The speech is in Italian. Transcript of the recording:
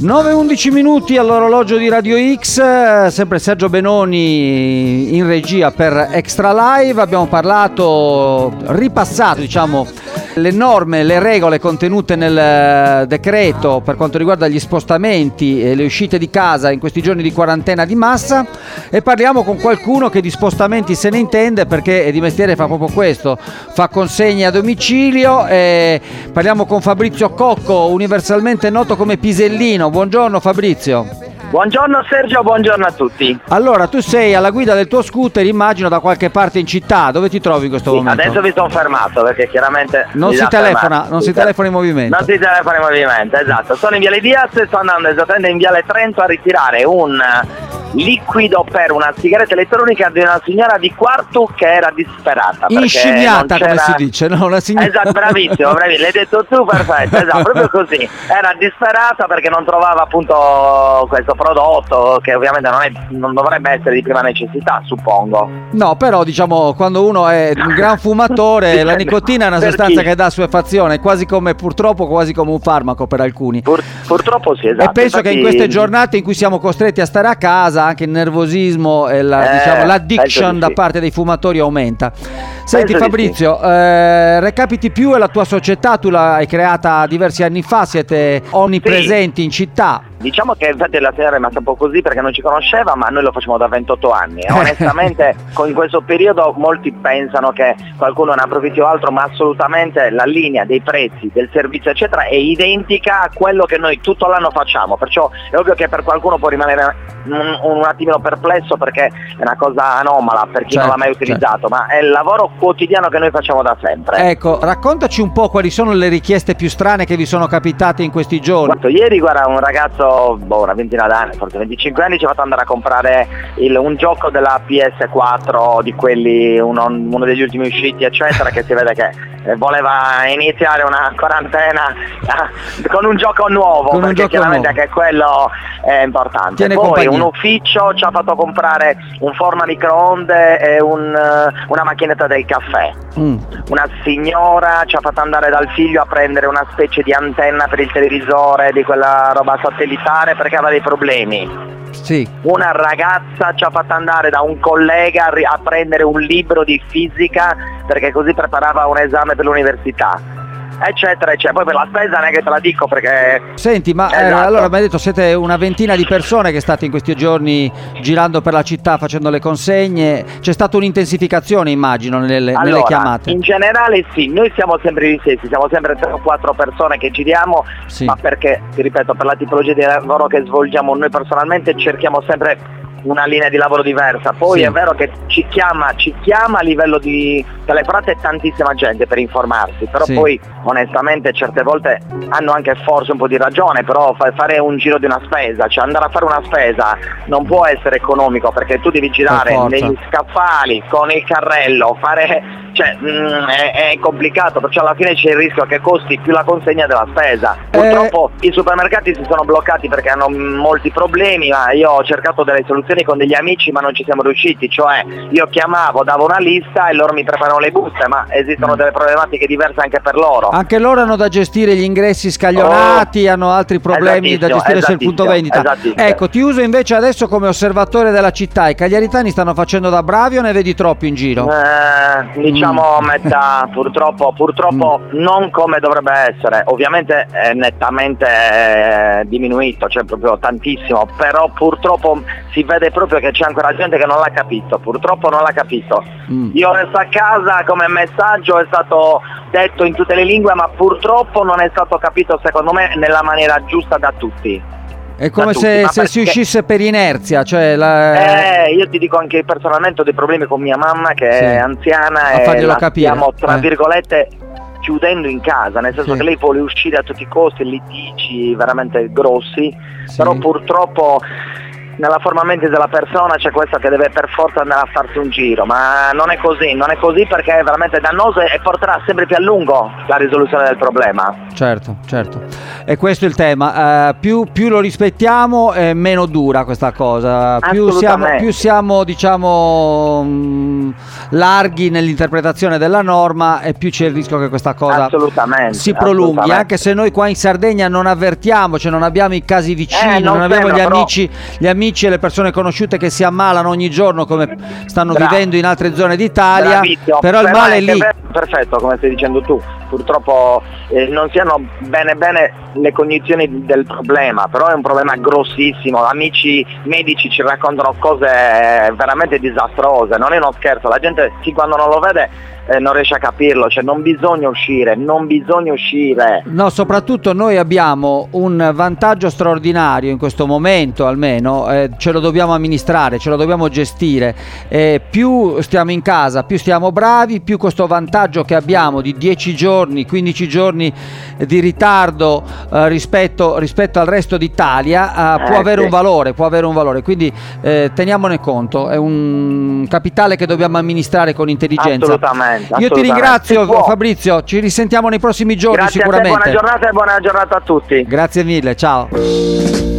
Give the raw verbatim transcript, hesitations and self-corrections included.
nove e undici minuti all'orologio di Radio X, sempre Sergio Benoni in regia per Extra Live. Abbiamo parlato, ripassato diciamo le norme, le regole contenute nel decreto per quanto riguarda gli spostamenti e le uscite di casa in questi giorni di quarantena di massa, e parliamo con qualcuno che di spostamenti se ne intende, perché di mestiere fa proprio questo, fa consegne a domicilio. E parliamo con Fabrizio Cocco, universalmente noto come Pisellino. Buongiorno Fabrizio. Buongiorno Sergio, buongiorno a tutti. Allora, tu sei alla guida del tuo scooter, immagino da qualche parte in città. Dove ti trovi in questo Sì, momento? adesso vi sono fermato perché chiaramente non si telefona, non si telefona in movimento. Non si telefona in movimento, esatto. Sono in Viale Diaz e sto andando esattamente in Viale Trento a ritirare un liquido per una sigaretta elettronica di una signora di Quartu che era disperata. Inscimmiata, come si dice, no? Una signora... Esatto, bravissimo, bravissimo, l'hai detto tu, perfetto, esatto, proprio così. Era disperata perché non trovava appunto questo prodotto che ovviamente non, è, non dovrebbe essere di prima necessità, suppongo. No, però diciamo quando uno è un gran fumatore la nicotina è una sostanza che dà assuefazione, quasi come purtroppo quasi come un farmaco per alcuni. Pur, purtroppo sì, esatto. E penso Infatti... che in queste giornate in cui siamo costretti a stare a casa anche il nervosismo e la, eh, diciamo, l'addiction da sì. parte dei fumatori aumenta. Senti penso Fabrizio, sì. eh, Recapiti Più è la tua società, tu l'hai creata diversi anni fa, siete onnipresenti sì. in città. Diciamo che infatti la signora è rimasta un po' così perché non ci conosceva, ma noi lo facciamo da ventotto anni e onestamente in questo periodo molti pensano che qualcuno ne approfitti o altro, ma assolutamente la linea dei prezzi, del servizio eccetera è identica a quello che noi tutto l'anno facciamo, perciò è ovvio che per qualcuno può rimanere un, un attimino perplesso perché è una cosa anomala per chi certo, non l'ha mai utilizzato, certo. ma è il lavoro quotidiano che noi facciamo da sempre. Ecco, raccontaci un po' quali sono le richieste più strane che vi sono capitate in questi giorni. Guarda, ieri guarda un ragazzo boh, una ventina d'anni, forse venticinque anni, ci ha fatto andare a comprare il, un gioco della P S quattro di quelli, uno, uno degli ultimi usciti eccetera, che si vede che eh, voleva iniziare una quarantena eh, con un gioco nuovo, con perché chiaramente nuovo. Anche quello è importante. Tiene Poi compagnia. Un ufficio ci ha fatto comprare un forno a microonde e un, una macchinetta del caffè. Mm. Una signora ci ha fatto andare dal figlio a prendere una specie di antenna per il televisore, di quella roba satellitare perché aveva dei problemi. Sì. Una ragazza ci ha fatto andare da un collega a prendere un libro di fisica perché così preparava un esame per l'università, eccetera eccetera. Poi per la spesa neanche te la dico perché... Senti, ma esatto. eh, allora mi hai detto siete una ventina di persone che state in questi giorni girando per la città facendo le consegne, c'è stata un'intensificazione immagino nelle, allora, nelle chiamate? In generale sì, noi siamo sempre gli stessi, siamo sempre tre o quattro persone che giriamo, sì. ma perché, ti ripeto, per la tipologia di lavoro che svolgiamo noi personalmente cerchiamo sempre una linea di lavoro diversa. Poi sì. è vero che ci chiama, ci chiama a livello di telefonate tantissima gente per informarsi, però sì. poi onestamente certe volte hanno anche forse un po' di ragione, però fare un giro di una spesa, cioè andare a fare una spesa non può essere economico perché tu devi girare negli scaffali con il carrello, fare cioè mh, è, è complicato, perciò alla fine c'è il rischio che costi più la consegna della spesa. Purtroppo eh... i supermercati si sono bloccati perché hanno molti problemi, ma io ho cercato delle soluzioni con degli amici ma non ci siamo riusciti, cioè io chiamavo, davo una lista e loro mi preparano le buste, ma esistono delle problematiche diverse anche per loro. Anche loro hanno da gestire gli ingressi scaglionati, oh, hanno altri problemi da gestire sul punto vendita. Ecco, ti uso invece adesso come osservatore della città. I cagliaritani stanno facendo da bravi o ne vedi troppi in giro? Eh, diciamo mm. metà, purtroppo, purtroppo mm. non come dovrebbe essere, ovviamente è nettamente eh, diminuito, cioè proprio tantissimo, però purtroppo si vede proprio che c'è ancora gente che non l'ha capito, purtroppo non l'ha capito. Mm. Io resto a casa come messaggio è stato detto in tutte le lingue, ma purtroppo non è stato capito secondo me nella maniera giusta da tutti. È come se, tutti, se perché... si uscisse per inerzia, cioè la... eh, io ti dico anche personalmente ho dei problemi con mia mamma che sì. è anziana a e la capire. stiamo tra eh. virgolette chiudendo in casa, nel senso sì. che lei vuole uscire a tutti i costi, litigi veramente grossi, sì. però purtroppo nella forma mentis della persona c'è questo che deve per forza andare a farsi un giro, ma non è così, non è così perché è veramente dannoso e porterà sempre più a lungo la risoluzione del problema. Certo, certo. E questo è il tema, uh, più, più lo rispettiamo e meno dura questa cosa, più siamo, più siamo diciamo mh, larghi nell'interpretazione della norma e più c'è il rischio che questa cosa si prolunghi, assolutamente. Anche se noi qua in Sardegna non avvertiamo, cioè non abbiamo i casi vicini, eh, non, non abbiamo sembra, gli, però... amici, gli amici e le persone conosciute che si ammalano ogni giorno come stanno Bravo. vivendo in altre zone d'Italia. Bravissimo. Però il male è lì. Perfetto, come stai dicendo tu, purtroppo eh, non si hanno bene bene le cognizioni del problema, però è un problema grossissimo, amici medici ci raccontano cose veramente disastrose, non è uno scherzo, la gente sì, quando non lo vede eh, non riesce a capirlo, cioè non bisogna uscire, non bisogna uscire. No, soprattutto noi abbiamo un vantaggio straordinario in questo momento, almeno eh, ce lo dobbiamo amministrare, ce lo dobbiamo gestire, eh, più stiamo in casa, più stiamo bravi, più questo vantaggio che abbiamo di dieci giorni, quindici giorni di ritardo eh, rispetto, rispetto al resto d'Italia eh, può eh, avere sì. un valore, può avere un valore, quindi eh, teniamone conto, è un capitale che dobbiamo amministrare con intelligenza. Assolutamente. Io ti ringrazio Fabrizio, ci risentiamo nei prossimi giorni. Grazie sicuramente. A te, buona giornata e buona giornata a tutti. Grazie mille, ciao.